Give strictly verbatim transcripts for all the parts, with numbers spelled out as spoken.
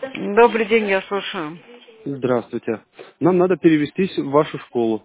Добрый день, я слушаю. Здравствуйте. Нам надо перевестись в вашу школу.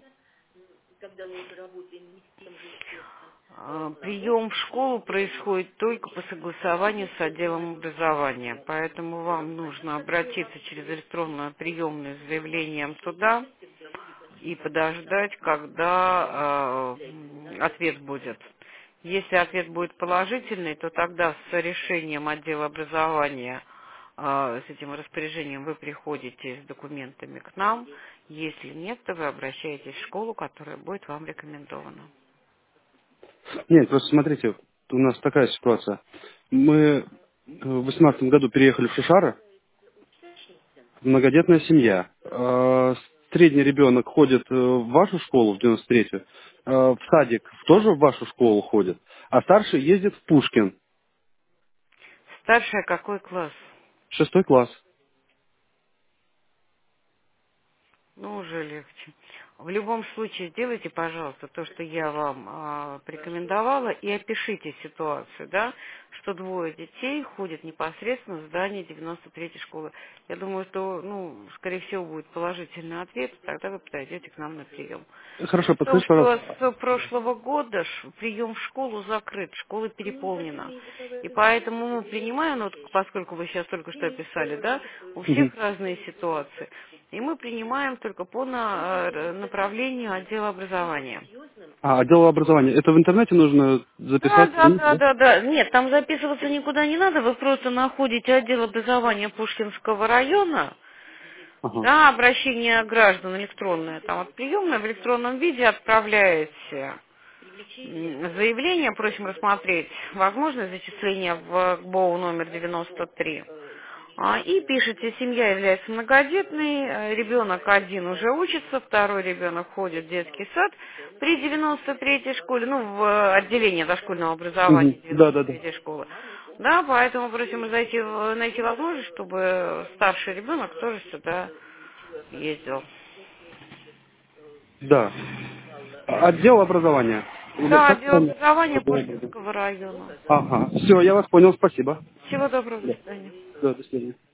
А, Прием в школу происходит только по согласованию с отделом образования, поэтому вам нужно обратиться через электронную приемную с заявлением туда и подождать, когда э, ответ будет. Если ответ будет положительный, то тогда с решением отдела образования, э, с этим распоряжением вы приходите с документами к нам. Если нет, то вы обращаетесь в школу, которая будет вам рекомендована. Нет, просто смотрите, у нас такая ситуация. Мы э, в восемнадцатом году переехали в Шишары, многодетная семья. Э, Средний ребенок ходит э, в вашу школу, в девяносто третью, э, в садик тоже в вашу школу ходит, а старший ездит в Пушкин, Старшая какой класс? шестой класс. Ну, уже легче. В любом случае, сделайте, пожалуйста, то, что я вам а, порекомендовала, и опишите ситуацию, да, что двое детей ходят непосредственно в здание девяносто третьей школы. Я думаю, что, ну, скорее всего, будет положительный ответ, тогда вы подойдете к нам на прием. Хорошо, В том, подскажите, что пожалуйста. с прошлого года ш- прием в школу закрыт, школа переполнена. И поэтому мы принимаем, ну, вот поскольку вы сейчас только что описали, да, у Мгм. всех разные ситуации. И мы принимаем только по на- э, направлению отдела образования. А, отдел образования. Это в интернете нужно Да, записаться? да, Нет, да, да? да, да. Нет, там записываться никуда не надо, вы просто находите отдел образования Пушкинского района, Ага. да, обращение граждан электронное, там вот приемное в электронном виде отправляете м, заявление, просим рассмотреть возможность зачисления в ГБОУ номер девяносто три. А, И пишите, семья является многодетной, э, ребенок один уже учится, второй ребенок ходит в детский сад при девяносто третьей школе, ну, в э, отделении дошкольного образования Мгм. Да, девяносто да, да. третьей школы. Да, поэтому просим зайти, в- найти возможность, чтобы старший ребенок тоже сюда ездил. Да. Отдел образования. Или Да, как отдел там? образования Отдел образования. Пушкинского района. Ага. Все, я вас понял, спасибо. Всего доброго, до Да. свидания. Да, до свидания.